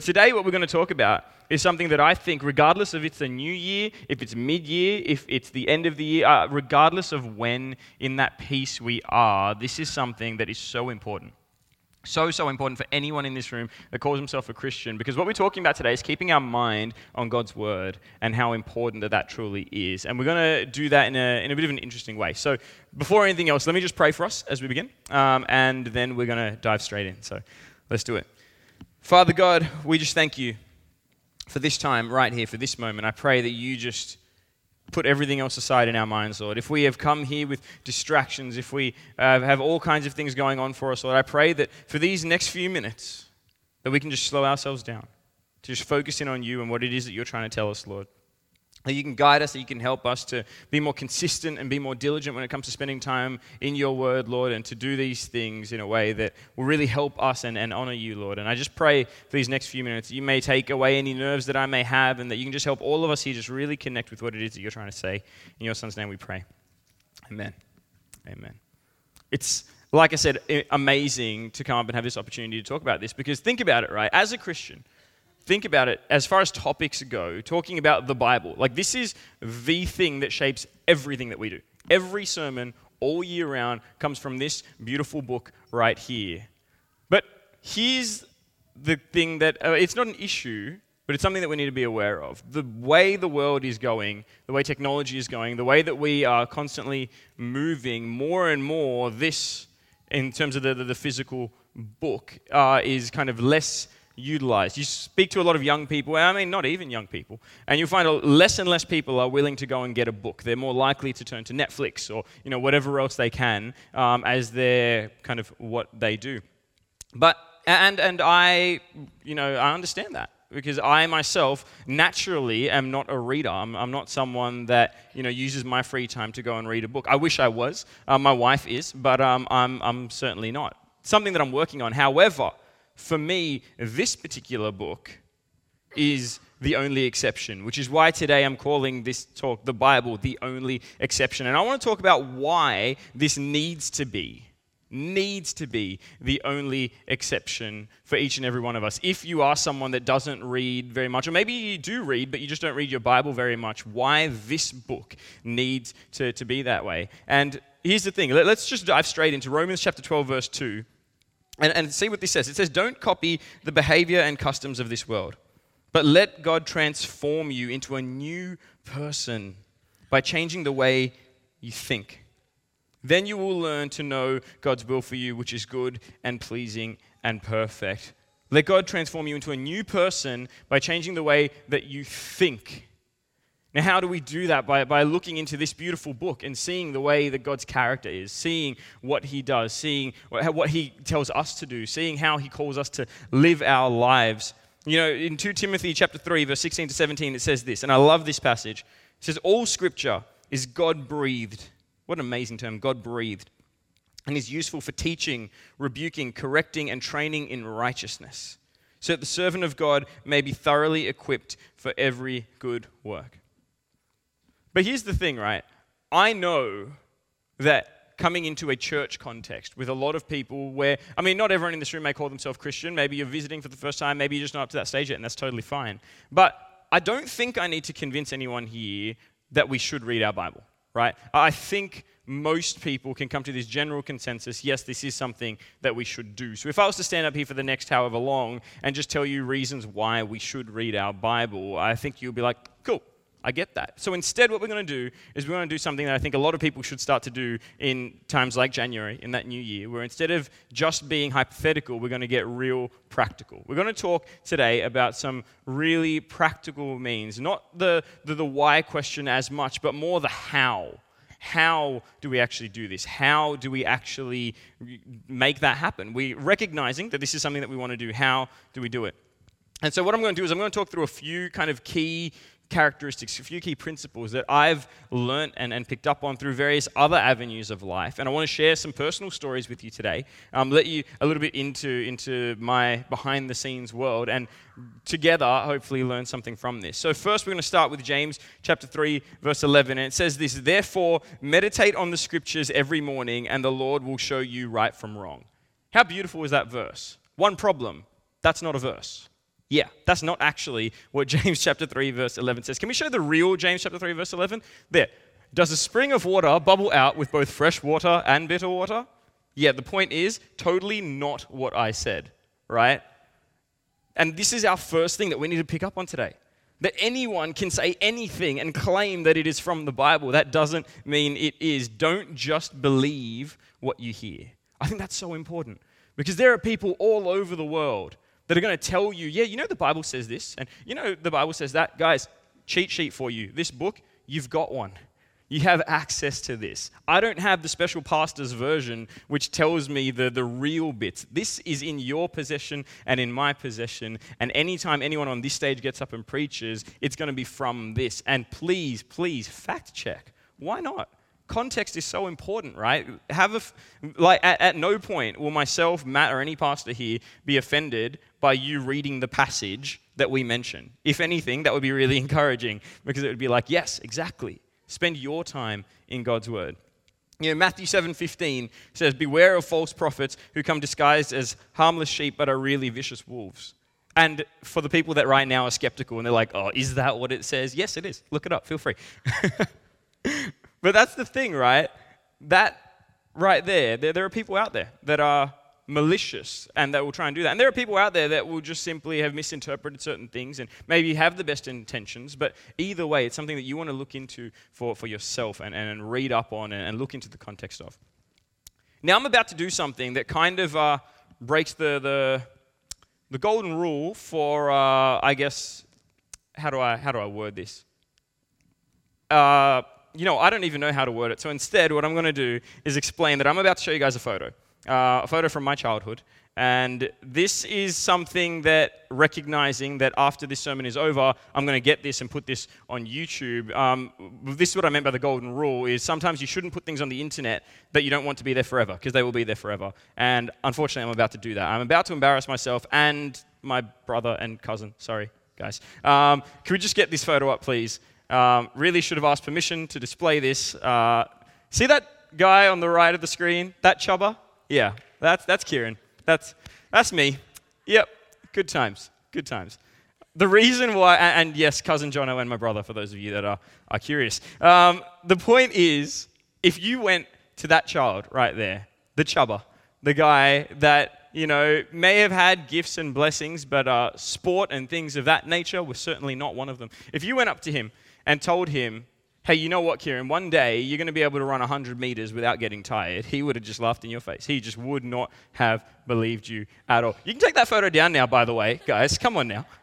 Today, what we're going to talk about is something that I think, regardless of it's a new year, if it's mid-year, if it's the end of the year, regardless of when in that piece we are, this is something that is so important. So important for anyone in this room that calls himself a Christian, because what we're talking about today is keeping our mind on God's word and how important that truly is. And we're going to do that in a bit of an interesting way. So before anything else, let me just pray for us as we begin, and then we're going to dive straight in. So let's do it. Father God, we just thank you for this time right here, for this moment. I pray that you just put everything else aside in our minds, Lord. If we have come here with distractions, if we have all kinds of things going on for us, Lord, I pray that for these next few minutes, that we can just slow ourselves down, to just focus in on you and what it is that you're trying to tell us, Lord. That you can guide us, that you can help us to be more consistent and be more diligent when it comes to spending time in your word, Lord, and to do these things in a way that will really help us and honor you, Lord. And I just pray for these next few minutes, you may take away any nerves that I may have, and that you can just help all of us here just really connect with what it is that you're trying to say. In your son's name we pray. Amen. Amen. It's, like I said, amazing to come up and have this opportunity to talk about this, because think about it, right? As a Christian, think about it, as far as topics go, talking about the Bible. Like, this is the thing that shapes everything that we do. Every sermon all year round comes from this beautiful book right here. But here's the thing that, it's not an issue, but it's something that we need to be aware of. The way the world is going, the way technology is going, the way that we are constantly moving, more and more, this, in terms of the physical book, is kind of less utilized. You speak to a lot of young people, I mean not even young people, and you find less and less people are willing to go and get a book. They're more likely to turn to Netflix or whatever else they can as their kind of what they do. But and I understand that, because I myself naturally am not a reader. I'm not someone that uses my free time to go and read a book. I wish I was. My wife is, but I'm certainly not. Something that I'm working on. However, for me, this particular book is the only exception, which is why today I'm calling this talk, The Bible, the only exception. And I want to talk about why this needs to be the only exception for each and every one of us. If you are someone that doesn't read very much, or maybe you do read, but you just don't read your Bible very much, why this book needs to be that way. And here's the thing. Let's just dive straight into Romans chapter 12, verse 2. And see what this says. It says, don't copy the behavior and customs of this world, but let God transform you into a new person by changing the way you think. Then you will learn to know God's will for you, which is good and pleasing and perfect. Let God transform you into a new person by changing the way that you think. Now, how do we do that? By looking into this beautiful book and seeing the way that God's character is, seeing what he does, seeing what he tells us to do, seeing how he calls us to live our lives. In 2 Timothy chapter 3, verse 16 to 17, it says this, and I love this passage. It says, all scripture is God-breathed. What an amazing term, God-breathed. And is useful for teaching, rebuking, correcting, and training in righteousness, so that the servant of God may be thoroughly equipped for every good work. But here's the thing, right? I know that coming into a church context with a lot of people where, not everyone in this room may call themselves Christian. Maybe you're visiting for the first time. Maybe you're just not up to that stage yet, and that's totally fine. But I don't think I need to convince anyone here that we should read our Bible, right? I think most people can come to this general consensus, yes, this is something that we should do. So if I was to stand up here for the next however long and just tell you reasons why we should read our Bible, I think you'll be like, cool. I get that. So instead, what we're going to do is we're going to do something that I think a lot of people should start to do in times like January, in that new year, where instead of just being hypothetical, we're going to get real practical. We're going to talk today about some really practical means, not the why question as much, but more the how. How do we actually do this? How do we actually make that happen? We recognizing that this is something that we want to do. How do we do it? And so what I'm going to do is I'm going to talk through a few kind of key characteristics, a few key principles that I've learnt and picked up on through various other avenues of life. And I want to share some personal stories with you today, let you a little bit into my behind-the-scenes world, and together, hopefully, learn something from this. So first, we're going to start with James chapter 3, verse 11, and it says this, therefore, meditate on the scriptures every morning, and the Lord will show you right from wrong. How beautiful is that verse? One problem, that's not a verse. Yeah, that's not actually what James chapter 3 verse 11 says. Can we show the real James chapter 3 verse 11? There. Does a spring of water bubble out with both fresh water and bitter water? Yeah, the point is totally not what I said, right? And this is our first thing that we need to pick up on today. That anyone can say anything and claim that it is from the Bible. That doesn't mean it is. Don't just believe what you hear. I think that's so important because there are people all over the world that are going to tell you, yeah, you know the Bible says this, and you know the Bible says that. Guys, cheat sheet for you. This book, you've got one. You have access to this. I don't have the special pastor's version which tells me the real bits. This is in your possession and in my possession. And anytime anyone on this stage gets up and preaches, it's going to be from this. And please, please, fact check. Why not? Context is so important, right? At no point will myself, Matt, or any pastor here be offended by you reading the passage that we mention. If anything, that would be really encouraging because it would be like, yes, exactly. Spend your time in God's word. You know, Matthew 7:15 says, beware of false prophets who come disguised as harmless sheep but are really vicious wolves. And for the people that right now are skeptical and they're like, oh, is that what it says? Yes, it is. Look it up. Feel free. But that's the thing, right? That right there are people out there that are malicious and that will try and do that. And there are people out there that will just simply have misinterpreted certain things and maybe have the best intentions, but either way, it's something that you want to look into for yourself and read up on and look into the context of. Now, I'm about to do something that kind of breaks the golden rule for, I guess, how do I word this? I don't even know how to word it. So instead, what I'm going to do is explain that I'm about to show you guys a photo from my childhood. And this is something that, recognizing that after this sermon is over, I'm going to get this and put this on YouTube. This is what I meant by the golden rule, is sometimes you shouldn't put things on the internet that you don't want to be there forever, because they will be there forever. And unfortunately, I'm about to do that. I'm about to embarrass myself and my brother and cousin. Sorry, guys. Can we just get this photo up, please? Really should have asked permission to display this. See that guy on the right of the screen? That chubber? Yeah, that's Kieran. That's me. Yep, good times. The reason why, and yes, cousin Jono and my brother, for those of you that are curious. The point is, if you went to that child right there, the chubber, the guy that, may have had gifts and blessings, but sport and things of that nature was certainly not one of them. If you went up to him and told him, hey, you know what, Kieran, one day you're going to be able to run 100 meters without getting tired, he would have just laughed in your face. He just would not have believed you at all. You can take that photo down now, by the way, guys. Come on now.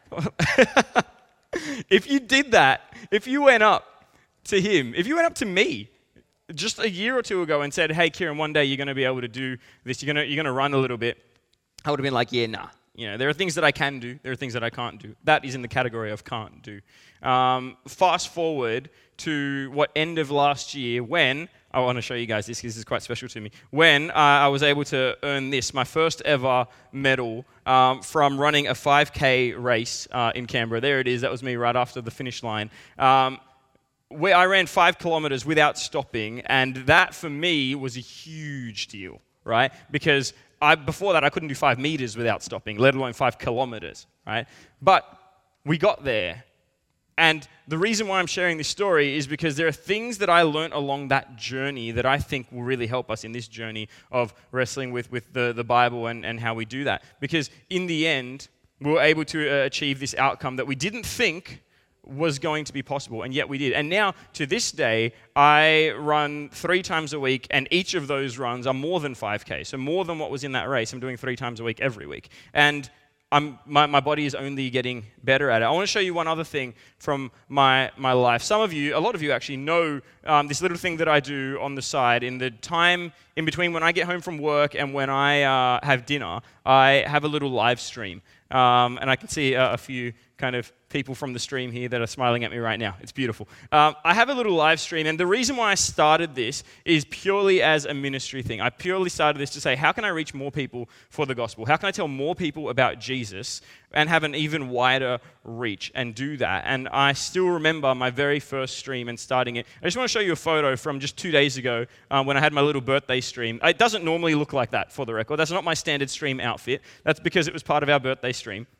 If you did that, if you went up to him, if you went up to me just a year or two ago and said, hey, Kieran, one day you're going to be able to do this, you're going to run a little bit, I would have been like, yeah, nah. There are things that I can do. There are things that I can't do. That is in the category of can't do. Fast forward to end of last year when, I want to show you guys this because this is quite special to me, when I was able to earn this, my first ever medal from running a 5K race in Canberra. There it is. That was me right after the finish line. Where I ran 5 kilometers without stopping, and that for me was a huge deal, right? Because before that, I couldn't do 5 meters without stopping, let alone 5 kilometers, right? But we got there. And the reason why I'm sharing this story is because there are things that I learned along that journey that I think will really help us in this journey of wrestling with the Bible and how we do that. Because in the end, we were able to achieve this outcome that we didn't think was going to be possible, and yet we did. And now, to this day, I run 3 times a week, and each of those runs are more than 5K, so more than what was in that race. I'm doing 3 times a week every week. And my body is only getting better at it. I want to show you one other thing from my life. A lot of you actually know this little thing that I do on the side. In the time in between when I get home from work and when I have dinner, I have a little live stream. And I can see a few kind of people from the stream here that are smiling at me right now. It's beautiful. I have a little live stream, and the reason why I started this is purely as a ministry thing. I purely started this to say, how can I reach more people for the gospel? How can I tell more people about Jesus and have an even wider reach and do that? And I still remember my very first stream and starting it. I just want to show you a photo from just 2 days ago when I had my little birthday stream. It doesn't normally look like that, for the record. That's not my standard stream outfit. That's because it was part of our birthday stream.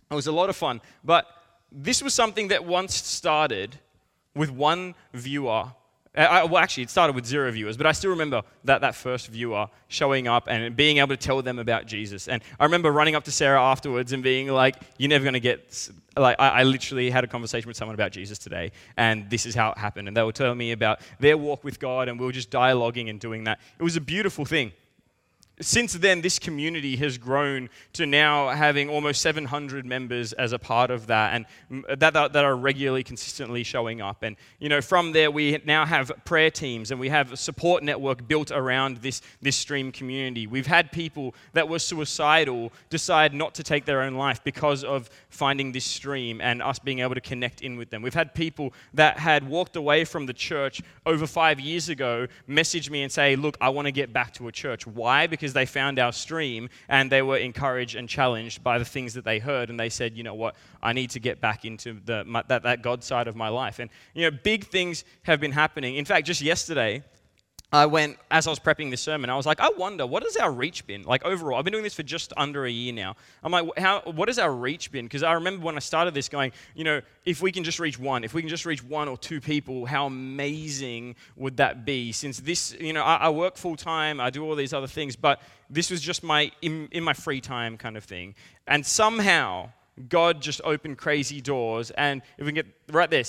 It was a lot of fun. But this was something that once started with one viewer. Well, actually, it started with 0 viewers, but I still remember that first viewer showing up and being able to tell them about Jesus. And I remember running up to Sarah afterwards and being like, you're never going to get, like, I literally had a conversation with someone about Jesus today, and this is how it happened. And they were telling me about their walk with God, and we were just dialoguing and doing that. It was a beautiful thing. Since then, this community has grown to now having almost 700 members as a part of that, and that are regularly, consistently showing up. And from there, we now have prayer teams, and we have a support network built around this stream community. We've had people that were suicidal decide not to take their own life because of finding this stream and us being able to connect in with them. We've had people that had walked away from the church over 5 years ago message me and say, look, I want to get back to a church. Why? Because they found our stream and they were encouraged and challenged by the things that they heard, and they said, you know what, I need to get back into that God side of my life. And big things have been happening. In fact, just yesterday, as I was prepping this sermon, I was like, I wonder, what has our reach been? Like overall, I've been doing this for just under a year now. I'm like, what has our reach been? Because I remember when I started this going, if we can just reach one or two people, how amazing would that be? Since this, I work full time, I do all these other things, but this was just in my free time kind of thing. And somehow, God just opened crazy doors, and if we can get right there,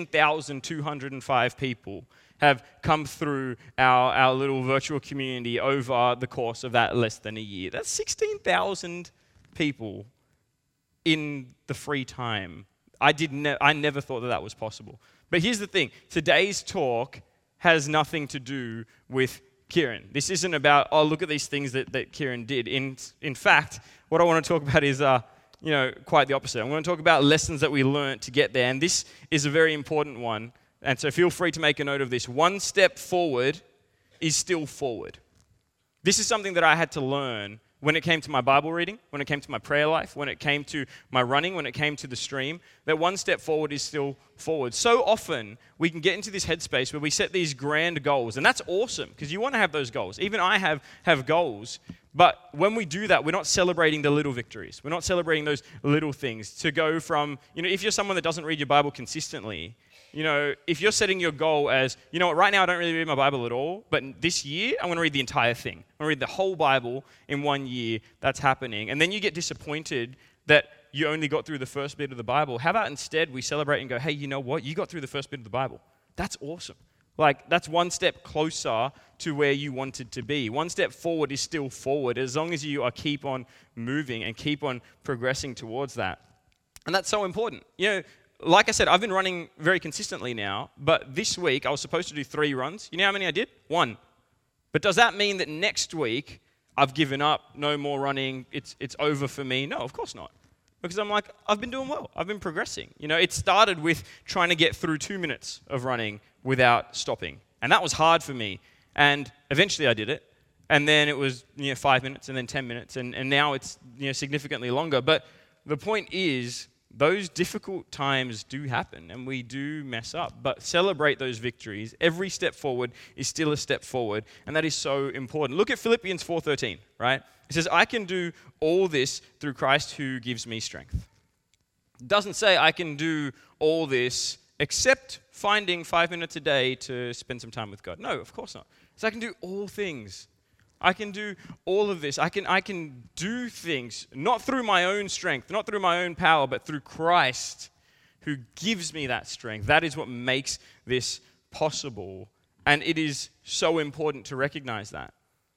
16,205 people have come through our little virtual community over the course of that less than a year. That's 16,000 people in the free time. I never thought that was possible. But here's the thing. Today's talk has nothing to do with Kieran. This isn't about, look at these things that Kieran did. In fact, what I want to talk about is quite the opposite. I'm going to talk about lessons that we learned to get there, and this is a very important one. And so feel free to make a note of this. One step forward is still forward. This is something that I had to learn when it came to my Bible reading, when it came to my prayer life, when it came to my running, when it came to the stream, that one step forward is still forward. So often we can get into this headspace where we set these grand goals, and that's awesome because you want to have those goals. Even I have goals, but when we do that, we're not celebrating the little victories. We're not celebrating those little things. To go from, if you're someone that doesn't read your Bible consistently, if you're setting your goal as, right now I don't really read my Bible at all, but this year I'm going to read the entire thing. I'm going to read the whole Bible in 1 year. That's happening. And then you get disappointed that you only got through the first bit of the Bible. How about instead we celebrate and go, hey, you know what? You got through the first bit of the Bible. That's awesome. That's one step closer to where you wanted to be. One step forward is still forward as long as you keep on moving and keep on progressing towards that. And that's so important. Like I said, I've been running very consistently now, but this week I was supposed to do 3 runs. You know how many I did? 1. But does that mean that next week I've given up, no more running, it's over for me? No, of course not. Because I've been doing well. I've been progressing. It started with trying to get through 2 minutes of running without stopping. And that was hard for me. And eventually I did it. And then it was 5 minutes and then 10 minutes. And now it's significantly longer. But the point is, those difficult times do happen and we do mess up, but celebrate those victories. Every step forward is still a step forward, and that is so important. Look at Philippians 4:13, right? It says, I can do all this through Christ who gives me strength. It doesn't say I can do all this except finding 5 minutes a day to spend some time with God. No, of course not. It says I can do all things. I can do all of this. I can do things, not through my own strength, not through my own power, but through Christ who gives me that strength. That is what makes this possible. And it is so important to recognize that.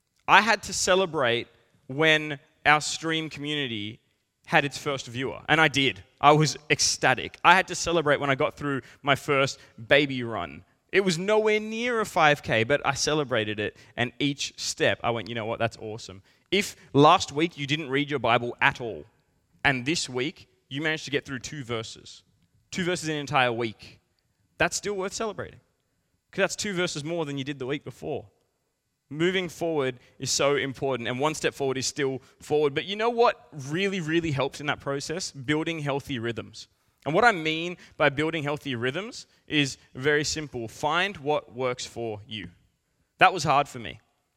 I had to celebrate when our stream community had its first viewer, and I did. I was ecstatic. I had to celebrate when I got through my first baby run. It was nowhere near a 5K, but I celebrated it, and each step I went, you know what, that's awesome. If last week you didn't read your Bible at all, and this week you managed to get through 2 verses in an entire week, that's still worth celebrating, because that's 2 verses more than you did the week before. Moving forward is so important, and one step forward is still forward. But you know what really, really helps in that process? Building healthy rhythms. And what I mean by building healthy rhythms is very simple. Find what works for you. That was hard for me.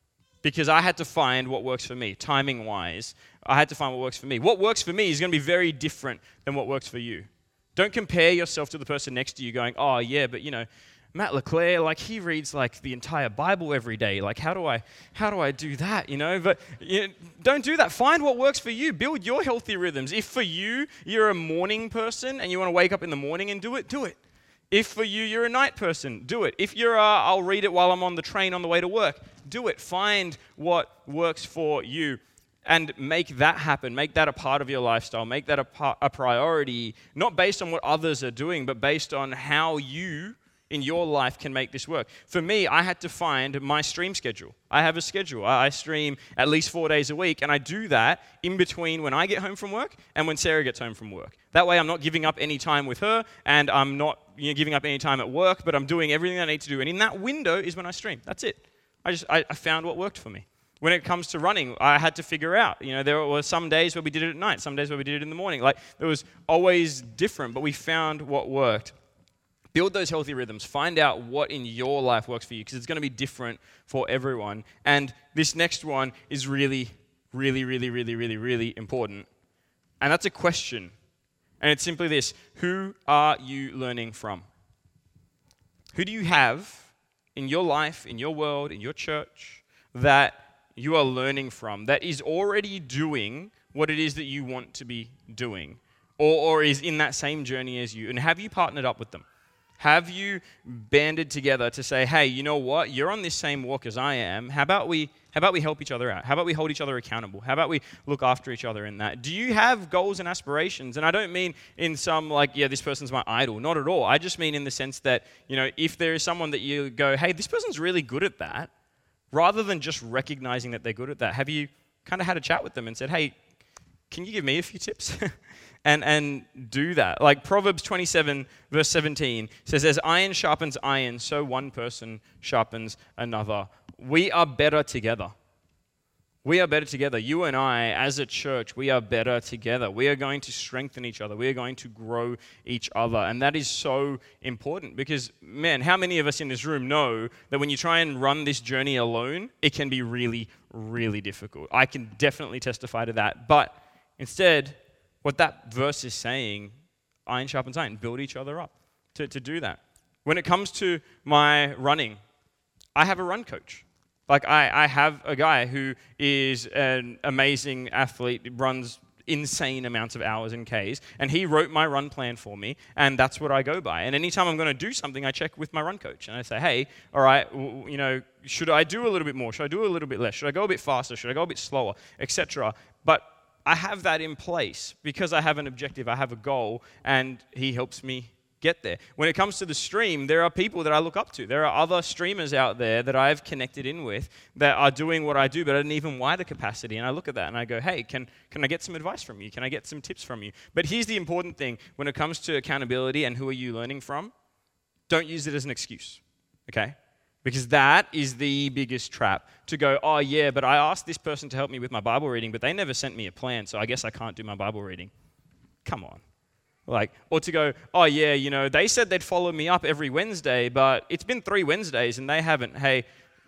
because I had to find what works for me, timing-wise. I had to find what works for me. What works for me is going to be very different than what works for you. Don't compare yourself to the person next to you going, oh, yeah, but, Matt LeClaire, like, he reads, like, the entire Bible every day. Like, how do I do that, But don't do that. Find what works for you. Build your healthy rhythms. If for you, you're a morning person and you want to wake up in the morning and do it, do it. If for you, you're a night person, do it. If you're I'll read it while I'm on the train on the way to work, do it. Find what works for you and make that happen. Make that a part of your lifestyle. Make that a priority, not based on what others are doing, but based on how you in your life can make this work. For me, I had to find my stream schedule. I have a schedule. I stream at least 4 days a week, and I do that in between when I get home from work and when Sarah gets home from work. That way I'm not giving up any time with her, and I'm not giving up any time at work, but I'm doing everything I need to do. And in that window is when I stream. That's it. I found what worked for me. When it comes to running, I had to figure out, there were some days where we did it at night, some days where we did it in the morning. Like, it was always different, but we found what worked. Build those healthy rhythms. Find out what in your life works for you, because it's going to be different for everyone. And this next one is really, really, really, really, really, really important. And that's a question. And it's simply this: who are you learning from? Who do you have in your life, in your world, in your church, that you are learning from, that is already doing what it is that you want to be doing, or is in that same journey as you? And have you partnered up with them? Have you banded together to say, hey, you know what? You're on this same walk as I am. How about we help each other out? How about we hold each other accountable? How about we look after each other in that? Do you have goals and aspirations? And I don't mean in some this person's my idol. Not at all. I just mean in the sense that, if there is someone that you go, hey, this person's really good at that, rather than just recognizing that they're good at that, have you kind of had a chat with them and said, hey, can you give me a few tips? and do that. Like Proverbs 27, verse 17 says, as iron sharpens iron, so one person sharpens another. We are better together. We are better together. You and I, as a church, we are better together. We are going to strengthen each other. We are going to grow each other. And that is so important because, man, how many of us in this room know that when you try and run this journey alone, it can be really, really difficult? I can definitely testify to that. But instead, what that verse is saying, iron sharpens iron, build each other up to do that. When it comes to my running, I have a run coach. Like I have a guy who is an amazing athlete, runs insane amounts of hours in Ks, and he wrote my run plan for me, and that's what I go by. And anytime I'm going to do something, I check with my run coach, and I say, hey, all right, should I do a little bit more? Should I do a little bit less? Should I go a bit faster? Should I go a bit slower? Etc. But I have that in place because I have an objective, I have a goal, and he helps me get there. When it comes to the stream, there are people that I look up to. There are other streamers out there that I've connected in with that are doing what I do, but at an even wider capacity. And I look at that and I go, hey, can I get some advice from you? Can I get some tips from you? But here's the important thing. When it comes to accountability and who are you learning from, don't use it as an excuse, okay? Because that is the biggest trap, to go, oh yeah, but I asked this person to help me with my Bible reading, but they never sent me a plan, so I guess I can't do my Bible reading. Come on. Or to go, oh yeah, they said they'd follow me up every Wednesday, but it's been 3 Wednesdays and they haven't. Hey,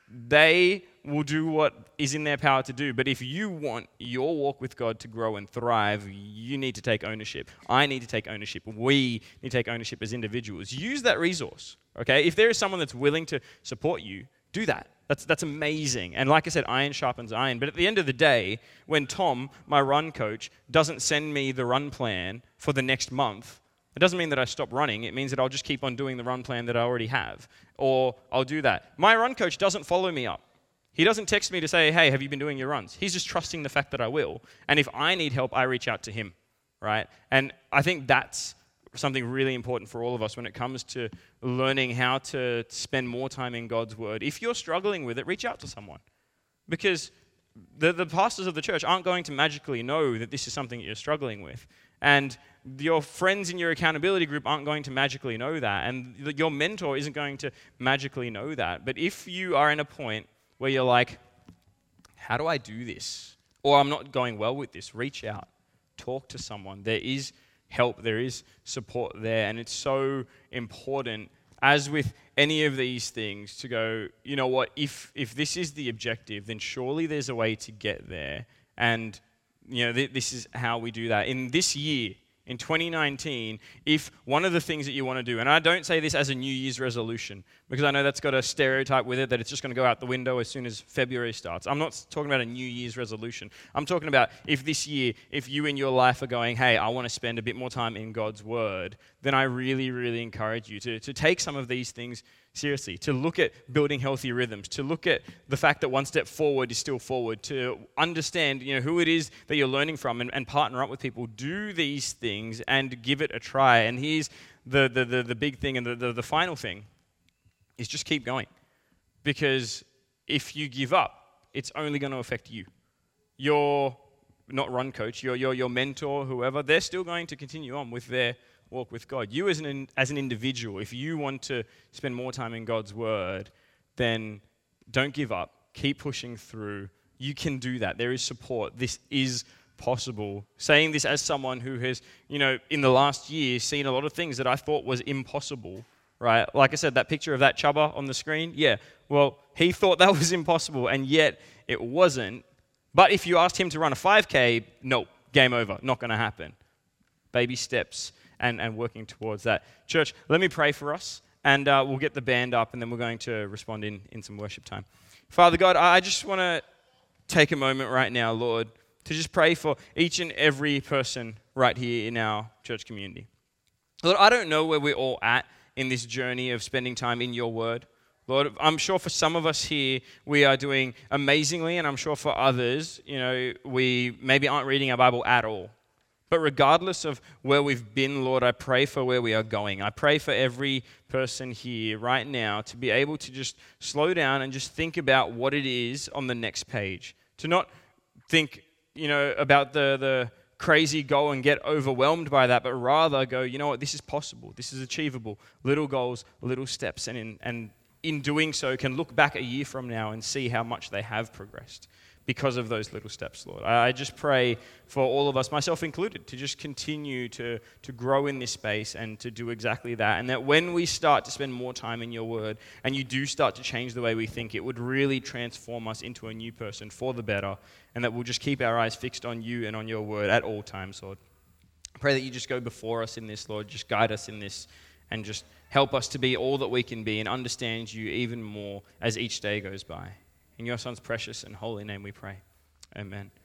they will do what is in their power to do. But if you want your walk with God to grow and thrive, you need to take ownership. I need to take ownership. We need to take ownership as individuals. Use that resource, okay? If there is someone that's willing to support you, do that. That's amazing. And like I said, iron sharpens iron. But at the end of the day, when Tom, my run coach, doesn't send me the run plan for the next month, it doesn't mean that I stop running. It means that I'll just keep on doing the run plan that I already have. Or I'll do that. My run coach doesn't follow me up. He doesn't text me to say, hey, have you been doing your runs? He's just trusting the fact that I will. And if I need help, I reach out to him, right? And I think that's something really important for all of us when it comes to learning how to spend more time in God's Word. If you're struggling with it, reach out to someone. Because the pastors of the church aren't going to magically know that this is something that you're struggling with. And your friends in your accountability group aren't going to magically know that. And your mentor isn't going to magically know that. But if you are in a point where you're like, how do I do this? Or I'm not going well with this, reach out. Talk to someone. There is help, there is support there, and it's so important as with any of these things, to go, you know what, if this is the objective, then surely there's a way to get there. And, this is how we do that. In this year, in 2019, if one of the things that you want to do, and I don't say this as a New Year's resolution, because I know that's got a stereotype with it that it's just going to go out the window as soon as February starts. I'm not talking about a New Year's resolution. I'm talking about if this year, if you in your life are going, hey, I want to spend a bit more time in God's Word, then I really, really encourage you to take some of these things seriously, to look at building healthy rhythms, to look at the fact that one step forward is still forward, to understand who it is that you're learning from and partner up with people. Do these things and give it a try. And here's the big thing and the final thing is just keep going. Because if you give up, it's only going to affect you. Your, not run coach, your mentor, whoever, they're still going to continue on with their walk with God. You as an individual, if you want to spend more time in God's Word, then don't give up. Keep pushing through. You can do that. There is support. This is possible. Saying this as someone who has, in the last year seen a lot of things that I thought was impossible, right? Like I said, that picture of that chubba on the screen, yeah, well, he thought that was impossible, and yet it wasn't. But if you asked him to run a 5K, nope, game over, not going to happen. Baby steps. And working towards that. Church, let me pray for us, and we'll get the band up, and then we're going to respond in some worship time. Father God, I just want to take a moment right now, Lord, to just pray for each and every person right here in our church community. Lord, I don't know where we're all at in this journey of spending time in your Word. Lord, I'm sure for some of us here, we are doing amazingly, and I'm sure for others, we maybe aren't reading our Bible at all. But regardless of where we've been, Lord, I pray for where we are going. I pray for every person here right now to be able to just slow down and just think about what it is on the next page. To not think, about the crazy goal and get overwhelmed by that, but rather go, you know what, this is possible. This is achievable. Little goals, little steps. And in doing so, can look back a year from now and see how much they have progressed because of those little steps, Lord. I just pray for all of us, myself included, to just continue to grow in this space and to do exactly that. And that when we start to spend more time in your Word and you do start to change the way we think, it would really transform us into a new person for the better, and that we'll just keep our eyes fixed on you and on your Word at all times, Lord. I pray that you just go before us in this, Lord. Just guide us in this and just help us to be all that we can be and understand you even more as each day goes by. In your Son's precious and holy name we pray. Amen.